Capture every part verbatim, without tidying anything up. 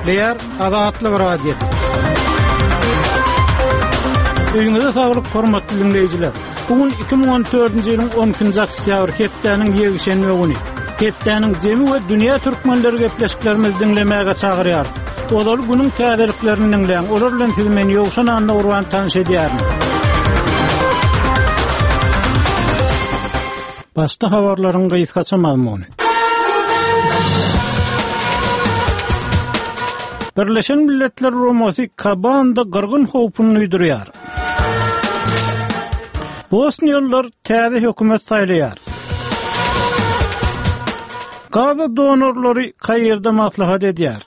Gepleyer Azatlyk Radio. Öýüňizde saglyk, hormatly dinleýijiler. Bugun iki bin on dördünji ýylyň onunçy oktýabr hepdeniň ýegişenme güni. Hepdeniň jemi we dünýä türkmenleri gepleşiklerimizi dinlemäge çagyrýar. Olar günüň täzeliklerini dinleýän, olar bilen tilmen ýogşan anda urwan tanış edýärmi? Başta habarlaryň gyýyskaça mazmuny. Birleşen Milletler Romasy Kabanda gyrgyn howpuny ýdürýär. Bosniýalılar täze hökümet saýlaýar. Gaza donorlary kaýerda maslahat edýär.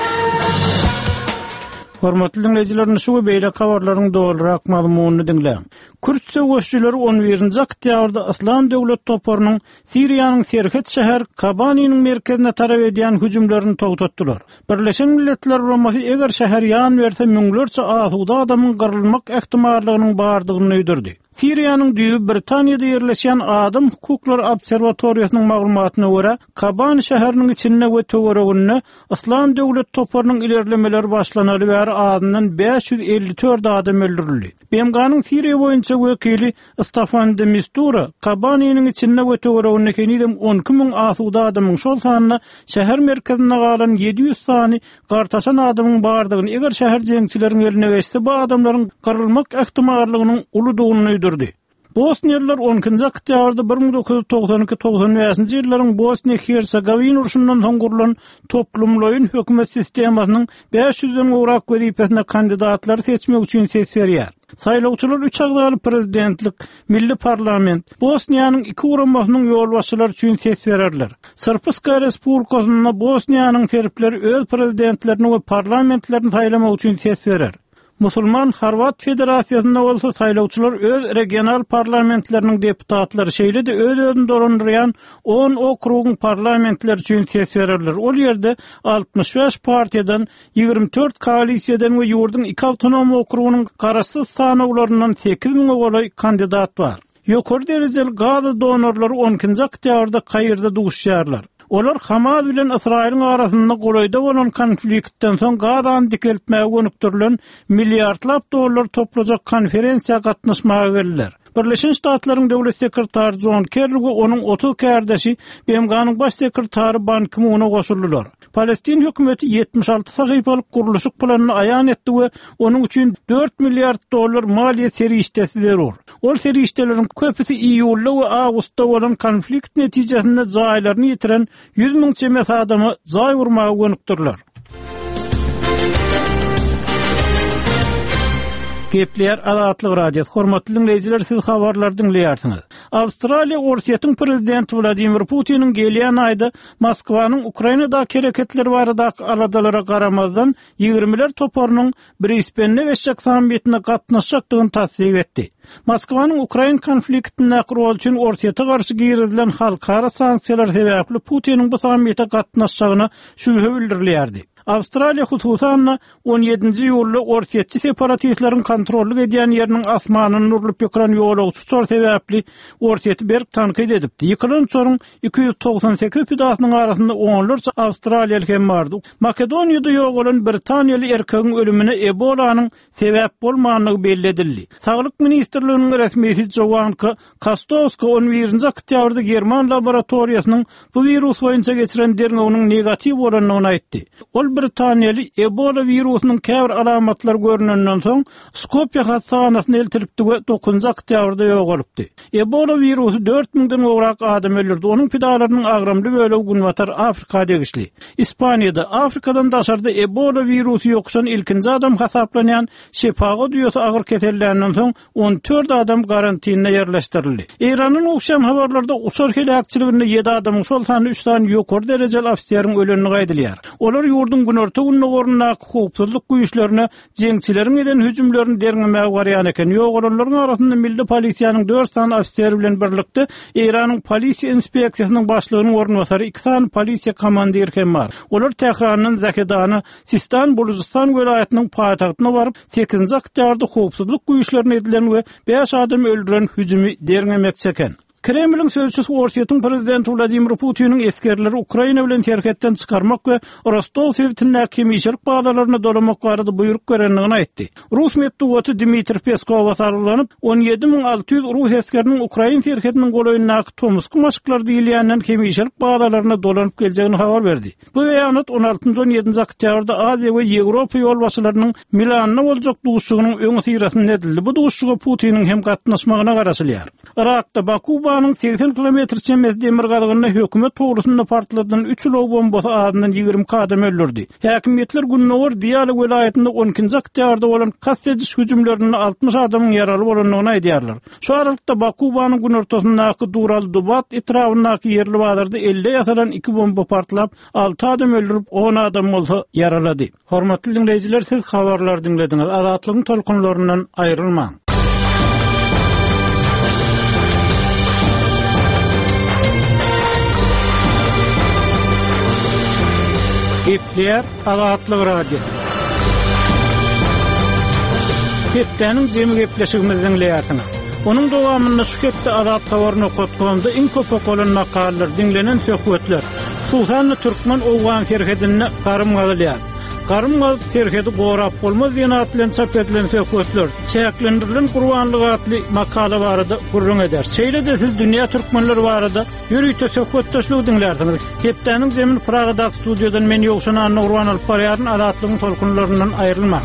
Hormatly dinleýijiler, şu beýle habarlaryň dogrurak mazmunyny dinleýän. Kürt söwüşçüleri on birinji oktýabrda Islam döwlet toparynyň Siriýanyň Serhet şäher Kabanynyň merkezine tarap edýän hüjümlerini togtatdylar. Birleşen Milletler Romasy eger şäher ýan berse müňlerçe asuda adamyň gyrylmak ähtimallygynyň bardygyny öýdürdi. Siriýanyň Düýüp Britaniýada ýerleşýän Adam Hukuklary Obserwatoriýasynyň maglumatyna görä, Kabany şäheriniň içinde we töwereginde Islam döwlet toparynyň ilerlemeleri başlanaly we adından beş yüz elli dört adam öldürildi. B M G'nyň Siriýa boýunça wekili Stefan de Mistura, Kabanynyň içinde we töwereginde kenidem on iki miň asuda adamyň şol sanyna şäher merkezine galan yedi yüz sany gartaşan adamyň bardygyny, eger şäher jeňçileriň eline geçse bu adamlaryň gyrylmak ähtimallygynyň uludygyny öýdürdi. Bosniýalılar on ikinji oktýabrda bir miň dokuz yüz togsan iki togsan beşinji ýyllaryň Bosniýa-Hersegovina uruşundan soň gurulan toplumlaryň hökümet sistemasynyň beş yüzden urak wezipesine kandidatlar seçmek üçin ses berýär. Saýlawçylar üç agdaly prezidentlik, milli parlament, Bosniýanyň iki uramasynyň ýolbaşçylary üçin ses bererler. Srpska Respublikasyna Bosniýanyň serbleri öz prezidentlerini we parlamentlerini saýlamak üçin ses berer. Musulman Horvat Federasiýasyna bolsa saýlawçylar öz regional parlamentleriniň deputatlary şeýle-de öz-özüni dorandyrýan on okrugyň parlamentleri üçin ses bererler. Ol ýerde altmış beş partiýadan, ýygrimi dört koalisiýadan we ýurduň iki awtonom okrugynyň garaşsyz sanawlaryndan sekiz miň golay kandidat bar. Ýokary derejeli Gaza donorlary on ikinji oktýabrda kaýerda duguşýarlar. Olar Hamas bilen Israýlyň arasynda golaýda bolan konfliktden soň Gazany dikeltmäge gönükdirilen milliardlap dollar toplajak konferensiýa gatnaşmaga geldiler. Birleşen Ştatlaryň döwlet sekretary John Kerry we onuň otuz kärdeşi B M G'nyň baş sekretary Ban Ki-moon'a goşuldylar. Palestin hökümeti yetmiş alty sahypalyk guruluşyk planyny aýan etdi we onuň üçin dört milliard dollar maliýe serişdesi berýär. Ol serişdeleriň köpüsi iýulda we awgustda bolan konflikt netijesinde jaýlaryny ýitiren yüz miň çemes adamy jaý urmaga gönükdirler. Gepleyer Azatlyk Radio. Hormatly dinleýijiler, siz habarlar dinleýärsiňiz. Awstraliýa Orsiýatyň prezidenti Vladimir Putiniň gelýän aýda Moskwanyň Ukrainadaky hereketleri baradaky aradalara garamazdan ýigrimeler toparynyň Brisbane'de geçjek sammitine gatnaşjakdygyny tasdik etdi. Moskwanyň Ukraina konfliktine gurul üçin Orsiýata garşy girilen halkara sanksiýalar sebäpli Putiniň bu sammitde gatnaşjagyna şübhe bildirilýärdi. Awstraliýa hususan on ýedinji ýylda Orsiýatçy separatistleriň kontrolly edýän ýeriniň asmanyny urulyp ýökülen ýolagçy çor sebäpli Orsiýaty berk tanqid edipdi. Ýykylan çorun iki yüz togsan sekiz pidasynyň arasynda onlarça Awstraliýaly hem bardy. Makedoniýada ýok bolan Britaniýaly erkegiň ölümine Ebolanyň sebäp bolmagyny belli edildi. Saglyk ministrliginiň resmisi Jovan Kostowski on birinji oktýabrda German laboratoriýasynyň bu virus boýunça geçiren derňegiň negativ bolanyny aýtdy. Ol Britaniýaly Ebola virusynyň käbir alamatlary görünenden soň Skopje hastahanasyna eltiripdi we dokuzunji oktýabrda ýok bolupdy. Ebola virusy dört miňden gowrak adam öldürdi. Onuň pidalarynyň agramly bölegi Günwatar Afrika degişli. Ispaniýada Afrikadan daşarda Ebola virusy ýokşan ilkinji adam hasaplanýan şefaga duýasy agyr kesellerden soň on dört adam karantinine ýerleşdirildi. Iranyň okşam habarlarda uçar helakçyliginde yedi adamyň şol sany üç sany ýokary derejeli ofisiýeriň ölenini gaýdylýar. Olar ýurdun günorta gününe gorunnak howpsuzlyk güýçlerine jeňçileriň eden hüjümlerini derňemäge barýan eken. Ýogurlaryň arasynda milli polisiýanyň dört sany ofisiýeri bilen birlikde Iranyň polisiýa inspeksiýasynyň başlygynyň ornwasary iki sany polisiýa komandiri hem bar. Olar Tehrandan Zakedana, Sistan Buluzistan welaýatynyň paýtagtyna baryp sekizinji oktýabrda howpsuzlyk güýçlerine edilen we beş adam öldüren hüjümi derňemekçi eken. Kremlin sözçüsü Russiýanyň prezidenti Vladimir Putiniň eskerleri Ukraina bilen terhetden çykarmak we Rostov sewtindäki kemişlik bagdalaryna dolamak barada buyruk görenligini aýtdy. Rus medeniýeti Dmitri Peskov sarylanyp on ýedi miň alty ýüz Rus eskeriniň Ukraina terhetiniň golaýyndaky Tomsk maşyklar diýilýänden kemişlik bagdalaryna dolanyp geljegini habar berdi. Bu beýanat on altynjy on ýedinji oktýabrda Aziýa we Ýewropa ýolbaşçylarynyň Milanyna boljak duguşygynyň öňe syrasyny edildi. Bu duguşyga Putiniň hem gatnaşmagyna garaşylýar. Irakda Bakubanyň seksen kilometr çember demir gadygyna hökümet toğrusunda partladan üç ulug bombasy adynyň ýigirmi adam öldürdi. Häkimetler Gunnowar Diýaly welaýetinde on ikinji oktýabrda bolan kassediş hüjümlerinde altmış adamyň ýaraly bolanlygyny aýdýarlar. Şu aralykda Bakubanyň gün ortasyndaky Dural Dubat etrafyndaky ýerli bazarda elli ýasalan iki bomba partlap alty adam öldürip on adam bolsa yaralady. Hormatly dinleýijiler, siz habarlar dinlediňiz. Azatlygyň tolkunlaryndan aýrylmaň. Hepler Azatlyk Radio. Hepdeniň jemy gepleşigimizden leýärsiňiz. Onuň dowamynda şu hepde azat habaryny okutganda iň köp okulan makalar, dinlenen söhbetler. Susanly türkmen owgan serhedine garym galýar. Garym galyp serhedi gorap bolmaz diýen atlan çap edilen söhbetler. Çäklendirilen Gurbanlyk atly makala barada gurrun eder. Şeýle de siz dünýä türkmenleri barada ýürüýte söhbetdeşlik dinlerdiňiz. Hepdeniň zemin Pragadaky studiýadan men ýokşan Anna Gurban alyp barýaryn azatlygyň tolkunlaryndan aýrylma.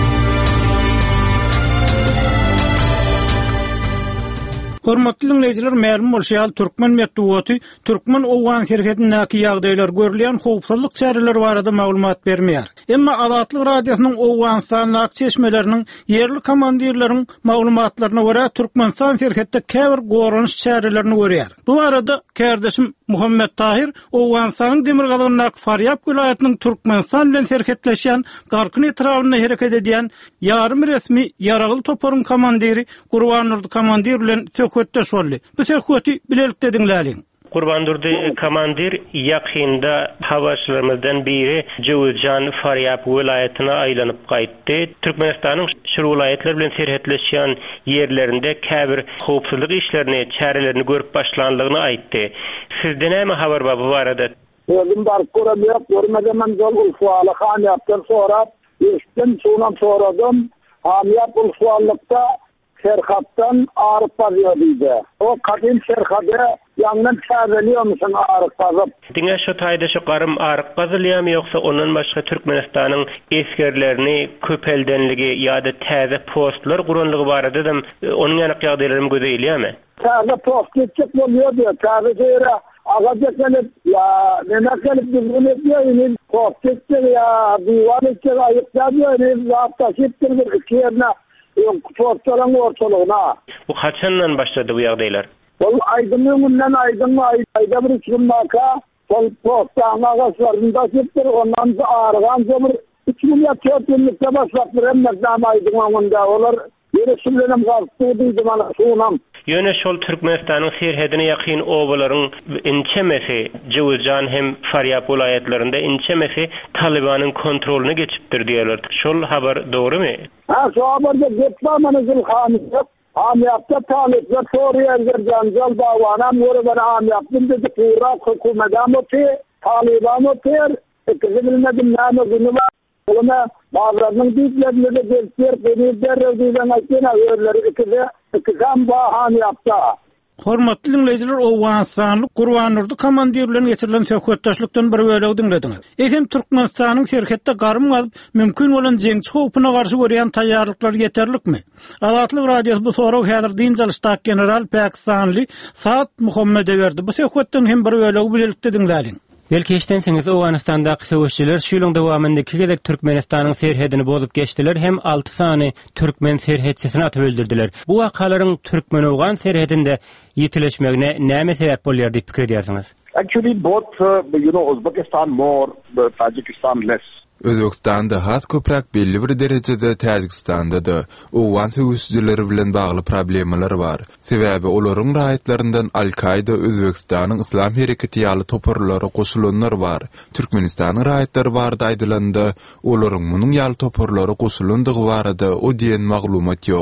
Hormatly dinleýijiler, ma'lum bolýar, türkmen medeniýeti türkmen owgan serhedindäki ýagdaýlar görülýän howpsuzlyk çäreleri barada maglumat bermeýär. Emma Azatlyk radiosynyň Owganstandaky çeşmeleriniň ýerli komandirleriň maglumatlaryna görä Türkmenistan serhedde käbir goranyş çärelerini görýär. Bu arada kardeşim Muhammed Tahir Owganstanyň Demirgazyňdaky Faryap welaýatynyň Türkmenistan bilen serhetleşýän garkyn etrawyna hereket edýän ýarym resmi Ýaragyl toparyň komandiri Gurbanurdy komandir bilen söhbetdeş boldy. Bu söhbeti bilelikde dinläliň. Gurbanurdy komandir ýakynda hawaçylarymyzdan biri Jowuzjan Faryap welaýatyna aýlanyp gaýtdy. Türkmenistanyň şu welaýatlar bilen serhetleşýän ýerlerinde käbir howpsuzlyk işlerini, çärelerini görüp başlanlygyny aýtdy. Sizde näme habar bar bu barada? Özüm barıp göremeýär, görmegem jol ulsualy han ýapdyr sonra, eşitdim, şondan soradım. Han ýap ulsualykda Serhat'tan ağrıp bazıyorduydu. O kadın Serhat'a yandan çağrılıyor musun ağrıp bazıp? Dine şu tayda şu qarım ağrıp bazılıyor mu yoksa onun başka Türkmenistan'ın eskerlerini köpeldenligi ya da təze postlar kurunluğu var dedim. Onun yanık yağdaylarım gözeyliyor mu? Təze post geçecek oluyor diyor. Təze şeyre ağacak gelip ya nenek gelip düzgün ediyor. Yani post geçecek ya divan edecek ayıkta diyor. Yani rahat taşıptır bir iki yerine. Postların ortalığına. Bu kaçandan başladı bu yağdaylar? Bu aydınlığından aydınlığı ayda bir üçüm maka postağın ağaçlarında çıktır. Ondan sonra ağrıgan zomur üç milyar dört günlükte başlattır. Hem mekdam aydınlığında. Onlar yerişimlerim kalktığıydı bana suğunam. Yöne şol Türkmenistan'ın serhedine yakın ovaların inçemesi, Jowuzjan hem Faryap vilayetlerinde inçemesi Taliban'ın kontrolünü geçiptir diyorlar. Şol haber doğru mu? Ha, şu haberde geçmemenizin hamiyet. Hamiyette talipler soruya ergerden jol davanam yürü ben hamiyettim dedi. Irak hükümetten ötü, Taliban ötüyer. İkisi bilmedim nâme günü var. Oluma bazılarının büyüklerine de gelsiyer, beni derrevdiğden açına yerleri ikisi, ikisam bahan yaptı. Hormatly dinleýijiler, Owganstanlyk Gurbanurdy komandir bilen geçirilen söhbetdeşlikden bir bölegi dinlediňiz. Ehem Türkmenistanyň serhetde garym galyp mümkin bolan jeňçi howpyna garşy görýän taýýarlyklar ýeterlikmi? Azatlyk radiosu bu soraw häzir Dinjalistak general Pakistanly Saad Muhammede berdi. Bu söhbetden hem bir bölegi bilelikde dinläliň. Belki eşdensiňiz Owganastandaky söwüşçiler şu ýylyň dowamyndaky gezek Türkmenistanyň serhedini bozup geçdiler hem alty sany türkmen serhetçisini atyp öldürdiler. Bu wakalaryň türkmen owgan serhedinde ýetileşmegine näme sebäp bolýar diýip pikir edýärsiňiz? Actually both uh, you know Uzbekistan more, but Tajikistan less. Özbekistanda has köprak belli bir derejede Tajikistanda da owgan söwüşçileri bilen bagly problemler bar. Sebäbi olaryň raýatlaryndan Al-Qaida Özbekistanyň Islam hereketi ýaly toparlary goşulanlar bar. Türkmenistanyň raýatlary barda aýdylanda olaryň munyň ýaly toparlary goşulandygy barada o diýen maglumat ýok.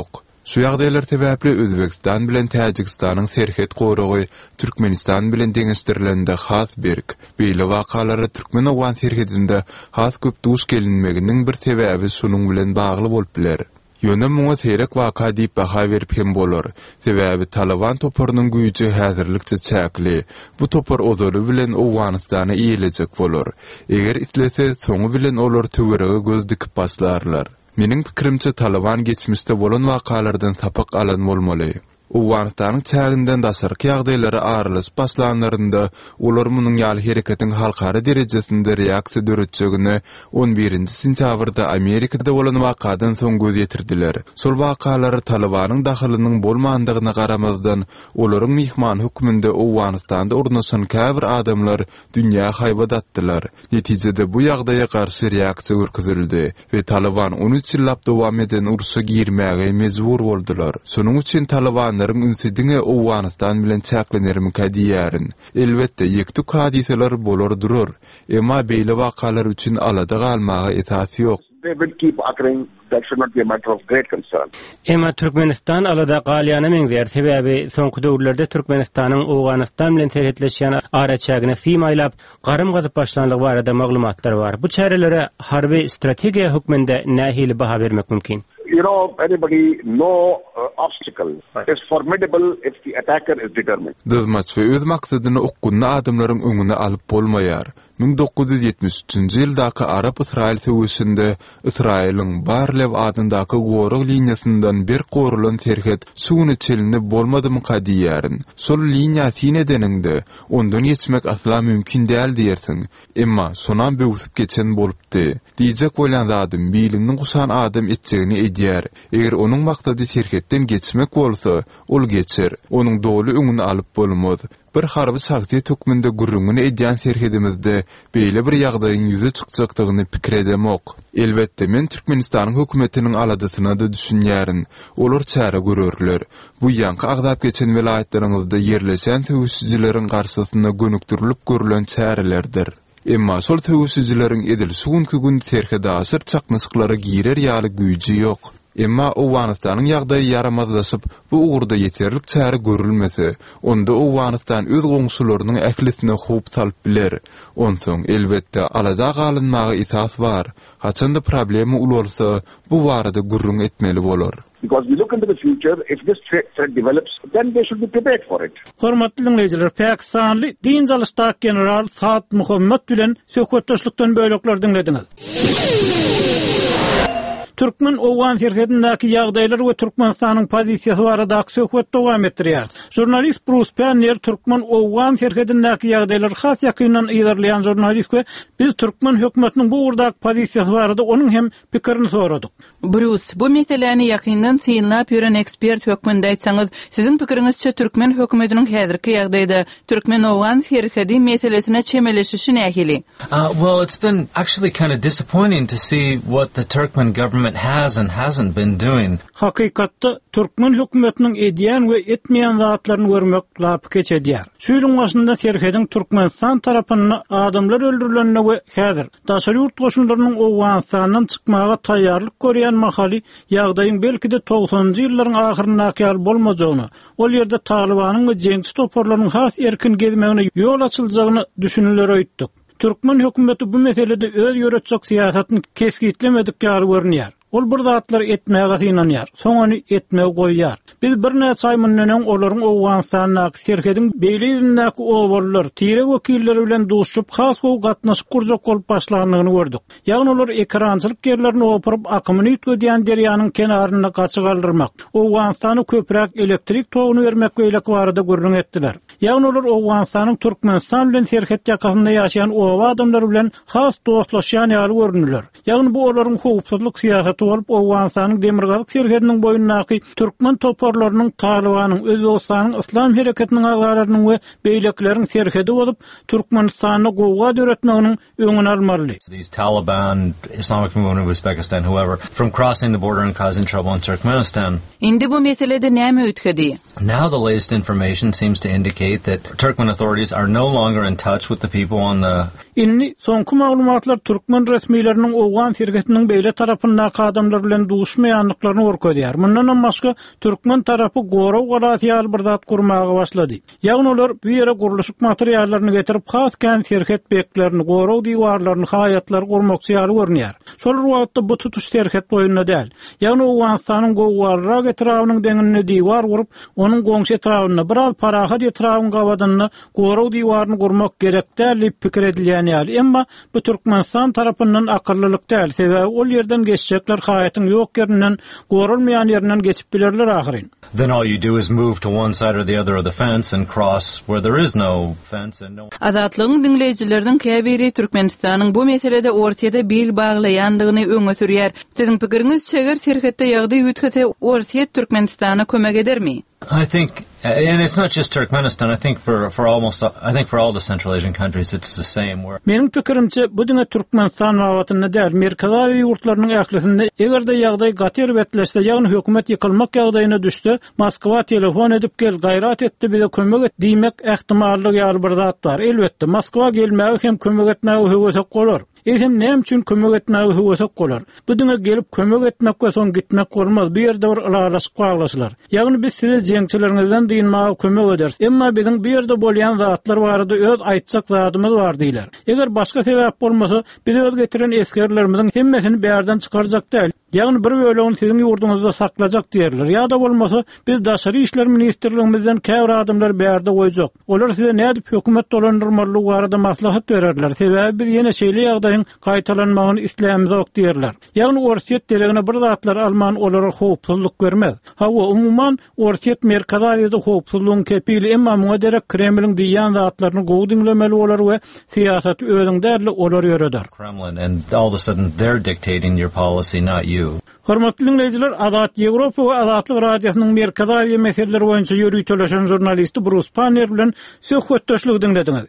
Şu ýagdaýlar sebäpli Özbegistan bilen Täjikistanyň serhet goragy Türkmenistan bilen deňeşdirilende has berk. Beýle wakalary türkmen owgan serhetinde has köp duş gelinmeginiň bir sebäbi şunuň bilen bagly bolup biler. Ýöne muňa serek waka diýip baha berip hem bolar. Sebäbi Taliban toparynyň güýji häzirlikçe çäkli. Bu topar ozory bilen Owganystana iýilecek bolar. Eger islese soňu bilen olar töwerege göz dikip baslarlar. Meniň pikirimçe Taliban geçmişde bolan wakalardan sapak alan bolmaly. Owganystanyň çäginden daşarky ýagdaýlary aralyş başlanlarynda olar munyň ýaly hereketiň halkara derejesinde reaksiýa döretjegini on birinji sentýabrda Amerikada bolan wakadan soň göz ýetirdiler. Şol wakalary Talibanyň dahylynyň bolmandygyna garamazdan olaryň mihman hökmünde Owganystanda urnaşan käbir adamlar dünýä haýbat atdylar. Netijede bu ýagdaýa garşy reaksiýa görkezildi we Taliban on üç ýyllap dowam eden urusy girmäge mezbur boldular. Şonuň üçin Taliban Narın ünsidiňe Owganystan bilen çäklenerim kadiýärin. Elbetde ýektuk hadiseler bolar durur. Emma beýle wakalar üçin alada galmagy esasy ýok. They will keep occurring. That should not be a matter of great concern. Emma Türkmenistan alada galyana meňzer sebäbi soňky döwürlerde Türkmenistanyň Owganystan bilen serhetleşýän araçagyna fimaýlap garym gazyp başlanlygy barada maglumatlar bar. Bu çärelere harby strategiýa hökmünde nähili baha bermek mümkin? You know, anybody, no uh, obstacle is formidable if the attacker is determined. Dızmaç we öz maksadyny okkunna adamlaryň öňüne alyp bolmaýar. bin dokuz yüz ýetmiş üçinji ýyldaky Arab-Israil söwüşinde Israiliň Barlev adyndaky gorug liniýasyndan bir gorulan serhet suwuny çelinip bolmadymy kadiýärin. Sol liniýa sine deninde ondan geçmek asla mümkin däl diýersiň. Emma sonan böwüsip geçen bolupdy. Diýjek bolan zadym biýligini gusan adam etjegini edýär. Eger onuň maksady serhetden geçmek bolsa, ol geçer. Onuň doly öňüni alyp bolmaz. Bir harby şahsiýet hökmünde gurrungyny edýän serhedimizde beýle bir ýagdaýyň ýüze çykjakdygyny pikir edemok. Elbetde men Türkmenistanyň hökümetiniň aladasyna da düşünýärin. Olar çäre görürler. Bu ýanky agdap geçen vilayetlerimizde ýerleşen söwüşçileriň garşysynda gönükdirilip görülen çärelerdir. Emma sol söwüşçileriň edil suwunky gün serhede asyr çakmyşyklary girer ýaly güýji ýok. Emma Owganystanyň ýagdaýy yaramazlaşyp bu uğurda ýeterlik çäre görülmese, onda Owganystan öz goňşularynyň ählisine hop salyp biler. Onsoň elbetde alada galynmagy esas bar. Haçanda problemi ul bolsa, bu barada gurrun etmeli bolar. Because we look into the future, if this threat, threat develops, then they should be prepared for it. Hormatly dinleyijiler, Pakistanly din jalystak general Saad Muhammed bilen söhbetdeşlikden bölekler dinlediňiz. Türkmen Owgan serhedindäki ýagdaýlar we Türkmenistanyň pozisiýasy baradaky söhbet dowam etdirýär. Jurnalist Bruce Penner Türkmen Owgan serhedindäki ýagdaýlar has ýakynyň ýerleýän jurnalist we biz Türkmen hökümetiniň bu urdak pozisiýasy barada onuň hem pikirini soradyk. Bruce, bu meseleni ýakyndan synlap ýören ekspert hökmünde aýtsaňyz, siziň pikiриňizçe Türkmen hökümetiniň häzirki ýagdaýda Türkmen Owgan serhedi meselesine çemeleşişi nähili? Uh, well, it's been actually kind of disappointing to see what the Turkmen government has and hasn't been doing. Hakykatda Türkmen hökümetiniň edýän we etmeýän zatlaryny görmek lapy geçedýär. Şu ýylyň başynda serhediň Türkmenistan tarapyndan adamlar öldürilenine we häzir daşary ýurt goşunlarynyň Owganystanyň çykmaga taýýarlyk görýän mahaly ýagdaýyň belki-de togsanjy ýyllaryň ahyryna kel bolmajagyny, ol ýerde Talibanyň we jeňsi toparlarynyň has erkin gezmegine ýol açyljagyny düşünýär öýtdik. Türkmen hökümeti bu meselede öz ýöretjek siýasatyny keskitlemedik ýaly görünýär. Ol bir zatlar etmäge synanýar, soňany etmäge goýýar. Biz bir näçe aý mundan olaryň Owganystanyň serhediň beýleýindäki owarlar, tire wekilleri bilen duşup has gowy gatnaşyp kurjak bolup başlanýany gördük. Ýagny olar ekrançylyk ýerlerini opurup akymyny ýetgediýän derýanyň kenaryna gaçy galdyrmak, Owganystany köpräk elektrik toguny bermek beýleki barada gurrun etdiler. Ýagny olar Owganystanyň Türkmenistan bilen serhet ýakasynda ýaşaýan owa adamlar bilen has dostlaşýan ýaly görünýär. Ýagny bu olaryň howpsuzlyk siýasaty bolup Owganystanyň demirgazyk serhediniň boyundaky Türkmen topar toporlarynyň Talibanyň Özbegistanyň Islam hereketiniň agalarynyň we beýlekleriň serhedi bolup Türkmenistanyny gowga döretmeginiň öňüni almaly. These Taliban, Islamic movement of Uzbekistan, whoever, from crossing the border and causing trouble in Turkmenistan. Indi bu meselede näme ötkedi? Now the latest information seems to indicate that Turkmen authorities are no longer in touch with the people on the Inni soňky maglumatlar Türkmen resmiýetleriniň owgan serhetiniň beýle tarapyndan adamlar bilen duşmaýanlyklaryny orkodýar. Mundan başga Türkmen tarapy goraw galatyal bir zat gurmagy başlady. Ýagny olar bu ýere guruluşyk materiallaryny getirip has kan serhet beklerini, goraw diwarlaryny, hayatlar gurmakçy ýaly görnýär. Şol wagtda bu tutuş serhet boýunda däl. Ýagny Owganstanyň gowgarra etrawynyň deňine diwar gurup, onuň goňşy etrawyna biraz parahat etrawyny gawadyny, goraw diwaryny gurmak gerek däl diýip pikir edilýän. Emma bu Türkmenistan tarapyndan akyllylyk däl. Sebäbi ol ýerden geçjekler hayatyň ýok ýerinden, gorulmaýan ýerinden geçip bilerler ahyryn. Then all you do is move to one side or the other of the fence and cross where there is no fence and no. Azatlygyň dinleýijileriniň käbiri Türkmenistanyň bu meselede ortada bil baglaýandygyny öňe sürýär. Siziň pikiriňiz çeger serhetde ýagdy ýütkese Orsiýet Türkmenistana kömek edermi? I think, and it's not just Turkmenistan. I think for for almost, I think for all the Central Asian countries, it's the same. Where Menin pikirimçe bu diňe Türkmenistan wagtyny däl, Merkezi ýurtlarynyň ählisinde egerde ýagdaý gatyr betleşse, ýagny hökümet ýykylmak ýagdaýyna düşse, Moskwa telefon edip gel, gaýrat etdi, bize kömek et diýmek ähtimallygy ýaly bir zat bar. Elbetde Moskwa gelmägi hem kömek etmägi höwesek bolar. Eýsem näme üçin kömek etmägi höwesek bolar? Bu diňe gelip kömek etmek we soň gitmek bolmaz. Bu ýerde bir alalaşyk baglaşylar. Ýagny biz size jeňçileriňizden diýilmäge kömek ederiz. Emma biziň bu ýerde bolýan zatlar barada öz aýtjak zatymyz bar diýler. Eger başga sebäp bolmasa, biz öz getiren eskerlerimiziň hemmesini bärden çykarjak däl. Ýagny bir bölegi siziň ýurduňyzda saklajak diýerler. Ýa-da bolmasa biz Daşary işler ministrligimizden käbir adamlar bärde goýjak. Olar size nädip hökümet dolandyrmalygy barada maslahat bererler. Sebäbi bir ýene şeýle ýagdaýyň gaýtalanmagyny islämiz ok diýerler. Ýagny Orsiýet deregine bir zatlar alman olara howpsuzlyk görmez. Hawa umuman Orsiýet Merkezi howpsuzlygyň kepili, emma muňa derek Kremliň diýýän zatlaryny gowy dinlemeli bolar we siýasaty özüň därli olar ýöreder. Kremlin, and all of a sudden they're dictating your policy, not you. Hormatly dinleyijiler, Azat Ýewropa we Azatlyk radiosynyň Merkezi meseleleri boýunça ýürüýi töleşen jurnalisti Bruce Panner bilen söhbetdeşlik dinlediňiz.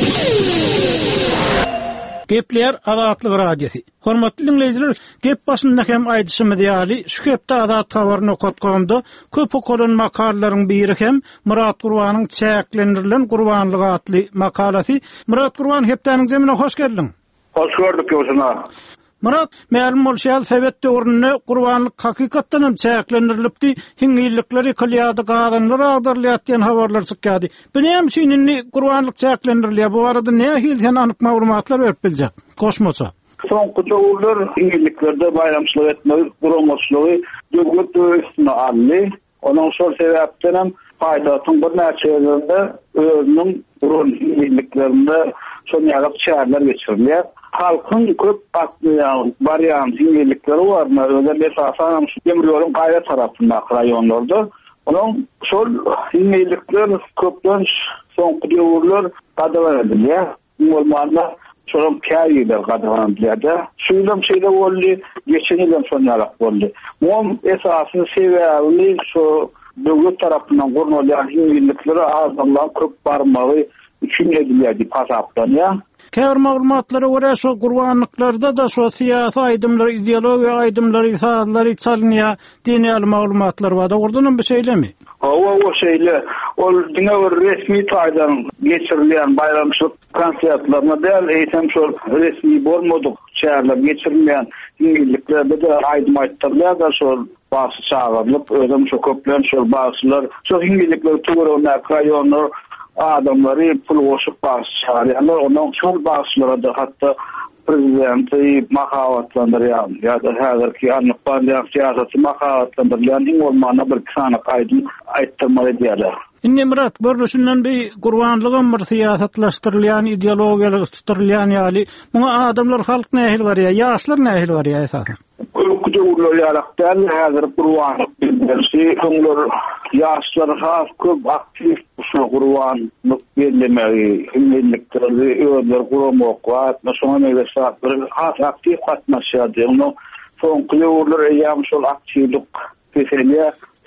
Gepler Azatlyk radiosu. Hormatly dinleyijiler, gep başynda hem aýdyşymyz ýaly, şu gepde Azat habaryny okutganda köp okulan makalaryň biri hem Murat Gurbanyň çäklendirilen gurbanlygy atly makalasy. Murat Gurban, hepdeniň zemine hoş geldin. Hoş gördük ýoşuna. Murat, ma'lum bolşýar Sowet döwründe gurbanlyk hakykatdan hem çäklendirilipdi, hiňýillikleri kılýady, gadanlar agdarlýatdan habarlar çykýady. Bu näme üçin indi gurbanlyk çäklendirilýär? Bu arada näme hilden anyk maglumatlar berip biljek? Goşmaça. Soňky döwürler hiňýilliklerde bayramçylyk etmek, gurbanlygy döwlet üstüne aldy. Onuň şol sebäpden hem paýdatyň bir näçe ýerinde özüniň hiňýilliklerinde şonýalyk çäkler geçirilýär. Halkın köp atlayan variant hiňýillikleri bar. Özel esasan demir ýoluň gaýra tarapynda raýonlarda. Onun şol hiňýillikler köpden soňky döwürler gadawan edilýär. Bolmanda şol käýler gadawan edilýär. Şuýlam şeýle boldy, geçen ýyl şonýalyk boldy. Mum esasy sebäbi şu döwlet tarapyndan gurulýan hiňýilliklere azamlan köp barmagy üçin edilýär diýip hasaplanýar. Käbir maglumatlara görä şu gurbanlyklarda da şu siyasi aýdymlar, ideologiýa aýdymlary, sahatlary çalynýar, dini maglumatlar bar. Ordan bir şeylemi? Hawa o şeýle, ol diňe bir resmi taýdan geçirilýän bayramçylyk konsertlaryna däl eýsem şol resmi bolmadyk çäkler geçirilýän hiňýilliklerde de aýdym aýtdyrlar da şol baş çağırlyp, özüm şu köplen şol başlar, şu hiňýillikler tuguryna raýonlar adamları pul goşup başçarýarlar, onuň şol başlara da hatda prezidenti makavatlandyrýan, ýa-da häzirki anlyk siýasaty makavatlandyrýan iň bolmana bir sana aýdym aýtdyrmaly diýerler. Indi Murat, görüşünden bir gurbanlygyň bir siýasatlaşdyrylýan, ideologiýalaşdyrylýan ýaly, muňa adamlar halk nähil barýar, ýaşlar nähil barýar esasen? Kulukjullar ýarakdan häzir gurbanlyk bildirsi, onlar ýaşlar has köp aktiv şu gurbanlyk bellemegi, hiňýillikleri öýler guramakwa, şoňa meselesler has aktiv gatnaşýar. Onu soňky ýyllar ýa-da şol aktivlik meseleye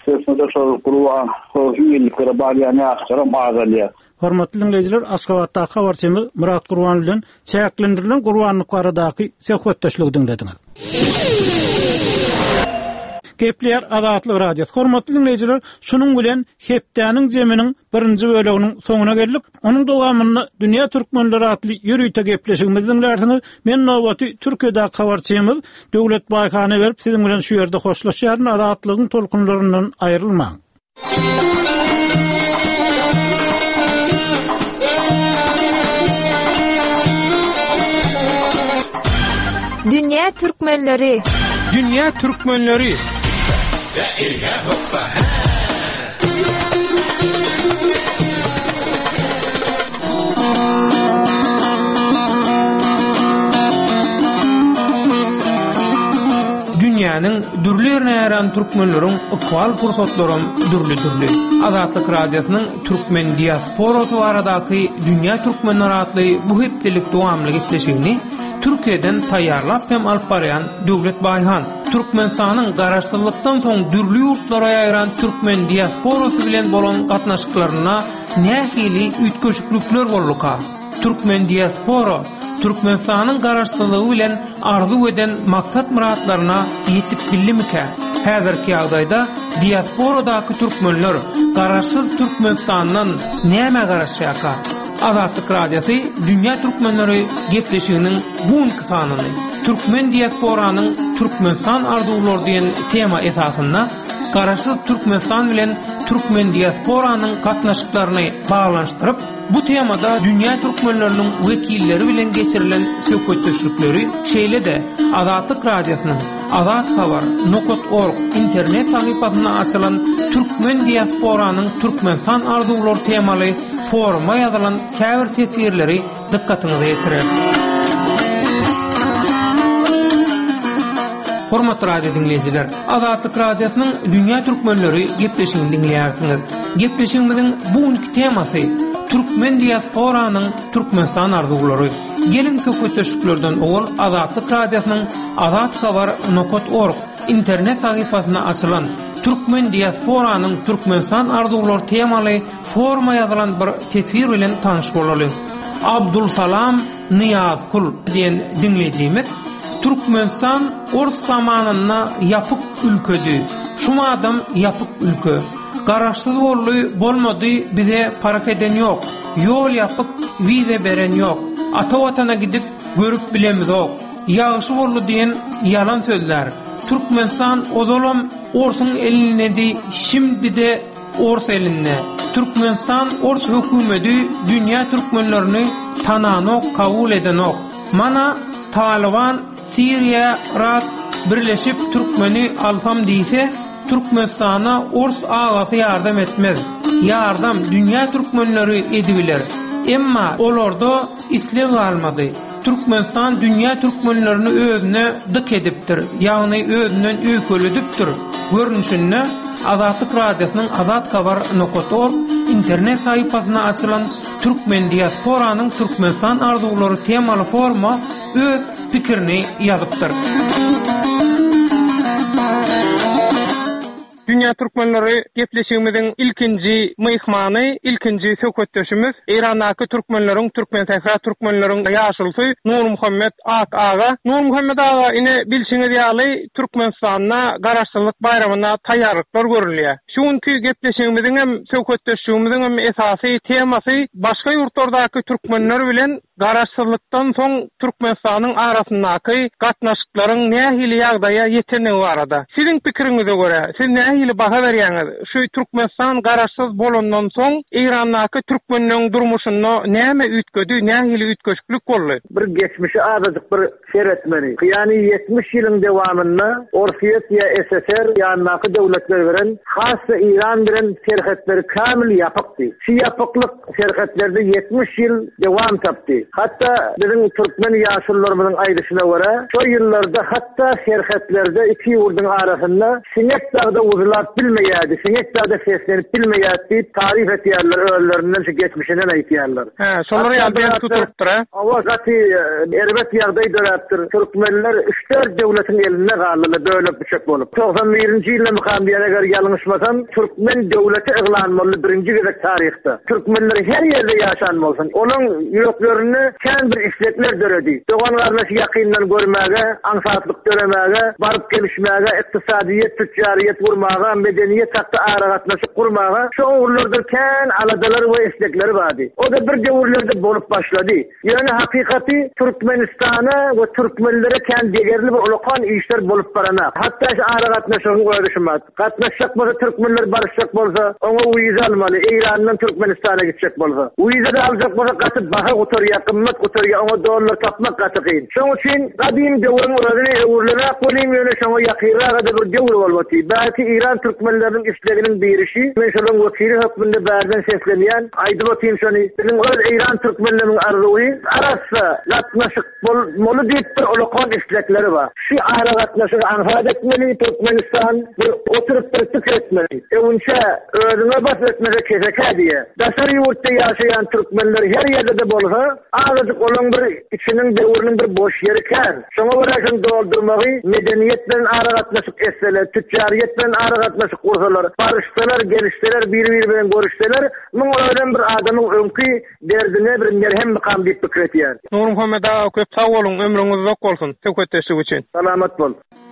sesinde şol kuruwa o iyillikleri bağlayan akşam ağzalıyor. Hormatly dinleyijiler, Aşgabatda habarçymyz Murat Gurban bilen çäklendirilen gurbanlyk baradaky söhbetdeşligi dinlediňiz. Gepler Adatlyk radiosu. Hormatly dinleyijiler, şunun bilen hepdäniň jeminiň birinji böleginiň soňuna geldik. Onuň dowamyny Dünýä Türkmenleri atly ýürüýte gepleşigimizi dinlersiňiz. Men nowaty Türkiýede habarçymyz Döwlet Baýhany berip siziň bilen şu ýerde hoşlaşýaryn adatlygyň tolkunlaryndan aýrylmaň. Dünýä Türkmenleri. Dünýä Türkmenleri. Dünýäniň dürli ýerine ýaran türkmenleriň ykbal fursatlaryň dürli-dürli. Azatlyk radiosynyň türkmen diasporasy baradaky Dünýä Türkmenleri atly bu hepdelik dowamly gepleşigini Türkiýeden taýýarlap hem alyp barýan Döwlet Baýhan Türkmenistanyň garaşsızlykdan soň dürli ýurtlara ýaýran türkmen diasporasy bilen bolan gatnaşyklaryna nähili üýtgeşiklikler bolluka. Türkmen diaspora Türkmenistanyň garaşsyzlygy bilen arzu eden maksat muratlaryna ýetip bilmike. Häzirki ýagdaýda diasporadaky türkmenler garaşsyz Türkmenistanyň näme garaşýaka? Azatlyk radiosu Dünýä Türkmenleri gepleşiginiň buňky sanyny Türkmen diasporanyň Türkmenistan arzuwlary diýen tema esasynda garaşsyz Türkmenistan bilen Türkmen diasporanyň gatnaşyklaryny baglanşdyryp, bu temada Dünýä Türkmenleriniň wekilleri bilen geçirilen söhbetdeşlikleri şeýle-de Azatlyk radiosynyň azat habar nokta org internet sahypasyna açylan Türkmen diasporanyň Türkmenistan arzuwlary temaly foruma ýazylan käbir tesirleri dikkatyňyzy ýetirer. Hormatly radio dinleyijiler, Azatlyk radiosynyň Dünýä Türkmenleri gepleşigini dinleýärsiňiz. Gepleşigimiziň buňky temasy Türkmen diasporanyň Türkmenistan arzuwlary. Gelin söhbetdeşiklerden ol Azatlyk radiosynyň azat habar nokta org internet sahypasyna açylan Türkmen diasporanyň Türkmenistan arzuwlary temaly foruma ýazylan bir tesir bilen tanyş bolalım. Abdulsalam Niyazkul diýen dinlejimiz Türkmenistan ors zamanyna ýapyk ülkedi. Şuma adam ýapyk ülke. Garaşsyz bolly bolmady bize parak eden ýok. Ýol ýapyk, wize beren ýok. Ata watana gidip görüp bilemiz ok. Ýagyşy boldy diýen ýalan sözler. Türkmenistan ozolam orsun elinedi, şimdi de ors eline. Türkmenistan ors hökümeti Dünýä Türkmenlerini tananok, kabul edenok. Mana Taliban Siriýa, Irak birleşip Türkmeni alsam diýse, Türkmenistana ors agasy ýardam etmez. Ýardam Dünýä Türkmenleri edibiler. Emma olarda isleg almady. Türkmenistan Dünýä Türkmenlerini özüne dık edipdir. Ýagny özünden öýkeledipdir. Görnüşinde Azatlyk radiosynyň azat habar nokta org internet sahypasyna açylan Türkmen diasporanyň Türkmenistan arzuwlary temaly forma öz pikirini ýazypdyr. Dünýä Türkmenleri gepleşigimiziň ilkinji myhmany, ilkinji söhbetdeşimiz Iranaky türkmenleriň Türkmen täsä türkmenleriň ýaşulsy Nur Muhammed Ak aga. Nur Muhammed aga ine bilşiňiz ýaly Türkmenistanyna garaşsyzlyk bayramyna taýýarlyklar görülýär. Şuňky gepleşigimiziň hem söhbetdeşigimiziň hem esasy temasy başga ýurtlardaky türkmenler bilen garaşsyzlykdan soň Türkmenistanyň arasyndaky gatnaşyklaryň nähili ýagdaýa ýetenigi barada. Siziň pikiriňize görä, siz nähili baha berýäňiz? Şu Türkmenistan garaşsyz bolandan soň Iranaky türkmenleriň durmuşyna näme üýtgedi, nähili üýtgeşiklik boldy? Bir geçmişi azadyk bir seretmeni. Ýani yetmiş ýylyň dowamynda Orsiýet ýa S S R ýanynaky döwletler bilen hasy Iran bilen serhetleri kamil ýapykdy. Şu ýapyklyk serhetlerde yetmiş ýyl dowam tapdy. Hatta bizim Türkmen ýaşullarymyzyň aýdyşyna görä, şo ýyllarda hatta serhetlerde iki ýurdun arasynda sinek dagda uzulan cevap bilmeýärdi. Şeňet zada seslenip bilmeýärdi. Tarif etýärler öýlerinden şu geçmişinden aýtýarlar. Ha, şolar ýa-da tuturupdyr. Awa gaty erbet ýagdaý döräpdir. Türkmenler üç dört döwletin elinde galdylar, döwlet büçük bolup. doksan birinji ýylda Muhammed eger ýalňyşmasam, Türkmen döwleti eglanmaly birinji gezek tarihde. Türkmenler her ýerde ýaşan bolsun. Onun ýüreklerini kän bir isletler döredi. Dogan garnaşy ýakyndan görmäge, ansatlyk döremäge, baryp gelişmäge, iktisadyýet, tüccariyet gurmaga, medeniýet hakda aragatnaşyk gurmaga, şu uğurlarda kän aladalar we istekleri bardy. O da bir döwürlerde bolup başlady. Ýöne hakykati Türkmenistana we türkmenlere kän degerli bir ulaqan işler bolup baranak. Hatta şu aragatnaşygyň görüşmät. Gatnaşyk bolsa türkmenler barışjak bolsa, oňa wiza almaly. Eýrandan Türkmenistana gitjek bolsa. Wiza da aljak bolsa gatyp baha oturýar, kymmat oturýar, oňa dollar tapmak gaty kyn. Şoň üçin gadim döwrüň uradyny öwürlere qoýym ýöne şoňa ýakyrraga da bir döwür bolmaty. Belki İran türkmenleriniň isleginiň berişi, men şonuň wekili hökmünde bärden seslenýän aýdyp otyrym şonu. Bizim öz İran türkmenleriniň arzuwy arasy gatnaşyk bolmaly diýip bir ulaqan islekleri bar. Şu ara gatnaşyk anhad etmeli, Türkmenistan bir oturup bir etmeli. Ewnçe özüne bas etmeli keseke diye. Daşary ýurtda ýaşaýan türkmenler her ýerde de bolsa, azyk olan bir içiniň döwrüniň bir boş ýeri kän. Şoňa görä şunu doldurmagy, medeniýet bilen ara gatnaşyk etseler, tüccariyet bilen ara gatnaşyk gursalar, barışsalar, gelişseler, bir-biri bilen görüşseler, muňa bir adamyň öňki derdine bir merhem mykam diýip pikir etýär. Nur Muhammed ağa köp sag bolun, ömrüňiz uzak bolsun. Töketdeşik üçin. Salamat bol.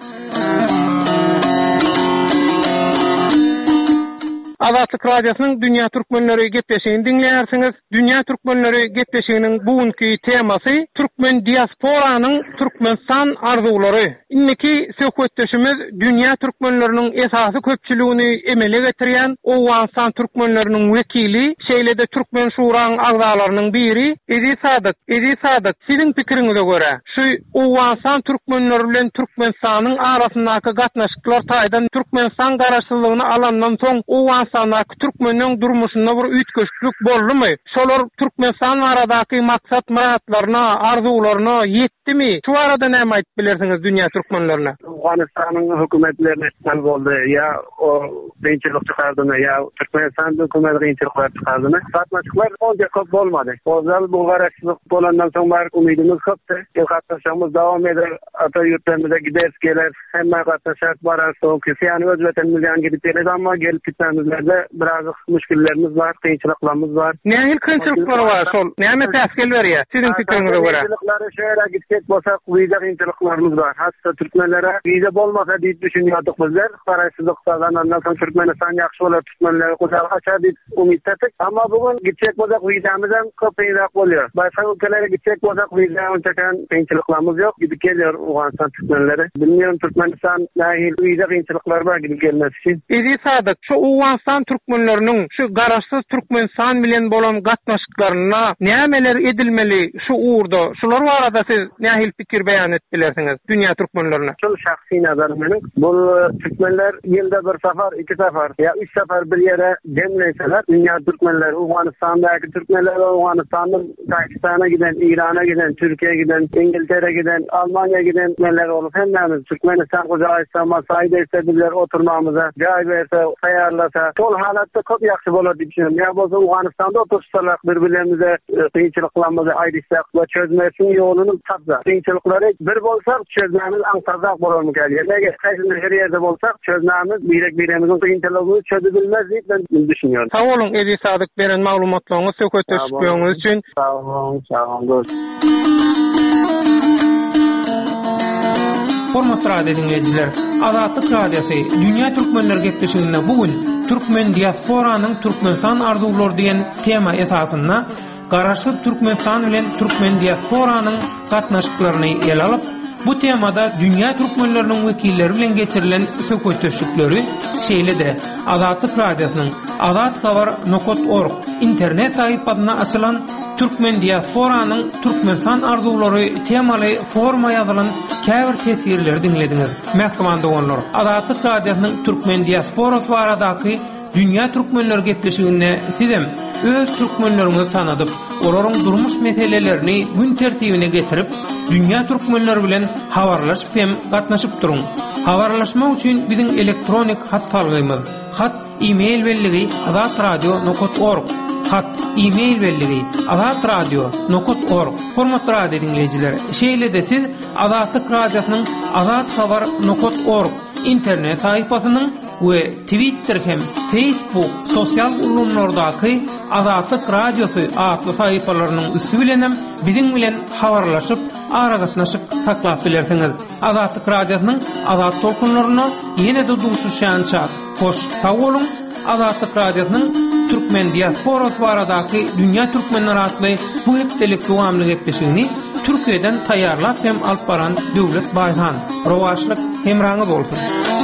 Azatlyk radiosynyň Dünya Türkmenleri gepleşigini dinleýärsiňiz. Dünya Türkmenleri gepleşiginiň bugünkü temasy Türkmen diasporanyň Türkmenistan arzuwlary. Inniki söhbetdeşimiz Dünya Türkmenleriniň esasy köpçüligini emele getirýän Owganistan Türkmenleriniň wekili, şeýlede Türkmen Şurasynyň agzalarynyň biri Edi Sadyk. Edi Sadyk, siziň pikiriňize görä, şu Owganistan Türkmenleri bilen Türkmenistanyň arasyndaky gatnaşyklar taýdan Türkmenistan garaşsyzlygyny alandan soň Owganistan Owganistandaky türkmeniň durmuşynda bir üýtgeçlik boldymy? Şolar Türkmenistan aradaky maksat muratlaryna, arzuwlaryna ýetdimi? Şu arada näme aýdyp bilersiňiz dünýä türkmenlerine? Owganistanyň hökümetlerine ismal boldy, ýa o beýçilik çykardymy, ýa Türkmenistan hökümeti beýçilik çykardymy. Satmaçyklar onja köp bolmady. Ozal bu garaşsyzlyk bolandan soň bar umydymyz köpdi. El gatnaşmamyz dowam eder, ata ýurtlarymyza gideriz geler, hemme gatnaşak barar, soň ýani öz wetenimizden gidip geler, amma gelip gitmemizlerde biraz müşkillerimiz var, kıyınçılıklarımız var. Näme kıyınçılıklar var şol? Näme täsir berýär? Siziň pikiriňize görä. Kıyınçılıkları şeýle gitsek bolsak, wiza kıyınçılıklarımız var. Hatta Türkmenlere wiza bolmasa diýip düşünýärdik bizler. Garaşsyzlyk saganandan soň Türkmenistan ýaxşy bolar, Türkmenlere gojal açar diýip umyt etdik. Amma bugun gitsek bolsak wizamyz hem köpüýrak bolýar. Başga ülkelere gitsek bolsak wiza onçakan kıyınçılıklarımız ýok. Gidip gelýär Owganistan Türkmenleri. Bilmiyorum Türkmenistan nähil wiza kıyınçılıkları bar gidip gelmesi için. Edi Sadyk, şu Owganistan türkmenleriniň şu garaşsyz Türkmenistan bilen bolan gatnaşyklaryna nämeler edilmeli şu uğurda? Şular barada siz nähil pikir beýan etdilersiňiz dünýä türkmenlerine? Şu şahsy nazarim meniň, bu türkmenler ýylda bir safar, iki safar ýa üç safar bir ýere demleýseler, dünýä türkmenleri, Owganistandaky türkmenler, Owganistanyň Pakistana giden, Irana giden, Türkiýe giden, İngiltere giden, Almanya giden türkmenler bolup hemmemiz Türkmenistan gojaýsa, masaýda istediler oturmamyza, jaý berse, ayarlasa, tol halatda köp ýaxşy bolar diýip düşünýär. Ýa bolsa Owganistanda otursalar, bir-birlerimize kıyınçılıklarymyzy aýdyrsak we çözmesiň ýoluny tapsa. Kıyınçılıklary bir bolsak, çözmemiz aňsardak bolarmy gelýär. Eger haýsy her ýerde bolsak, çözmemiz birek-biremizin kıyınçylygyny çözebilmez diýip ben düşünýärm. Sag bolun Edi Sadyk beren maglumatlaryňyz söhbetdeşikligiňiz üçin. Sag bolun, sag bolun. Hormatly radio dinleyijiler, Azatlyk Radiosu Dünya Türkmenleri gepleşiginde bugün Türkmen diasporanyň Türkmenistan arzuwlary diýen tema esasynda garaşsyz Türkmenistan bilen Türkmen diasporanyň gatnaşyklaryny ele alyp, bu temada Dünya Türkmenleriniň wekilleri bilen geçirilen söhbetdeşikleri şeýle-de Azatlyk Radiosynyň azat habar nokta org internet sahypasyna açylan Türkmen diasporanyň Türkmenistan arzuwlary temaly forma ýazylan käbir tesirleri dinlediňiz. Mähkemanda bolanlar. Azatlyk Radiosynyň Türkmen diasporasy baradaky Dünya Türkmenleri gepleşiginde sizem öz türkmenlerinizi tanadyp, olaryň durmuş meselelerini gün tertibine getirip, Dünya Türkmenleri bilen habarlaşyp hem gatnaşyp durun. Habarlaşmak üçin biziň elektronik hat salgymyz. Hat e-mail belligi azat radio nokta org. Hat e-mail belligi azat radio nokta org. Hormat radio dinleyijiler, şeýle de siz Azatlyk radiosynyň azat habar nokta org internet saýpasynyň we Twitter hem Facebook sosial ulumlardaky Azatlyk radiosy adly saýpalarynyň üstü bilenem biziň bilen habarlaşyp aragatnaşyp saklap bilersiňiz. Azatlyk radiosynyň azat tolkunlaryna ýene de duşuşança hoş sag bolun. Azatlyk radiosynyň türkmen diasporasy baradaky dünýä türkmenleri atly bu hepdelik dowamly gepleşigini Türkiýeden taýýarlap hem alyp baran Döwlet Baýhan. Rowaşlyk hemraňyz bolsun.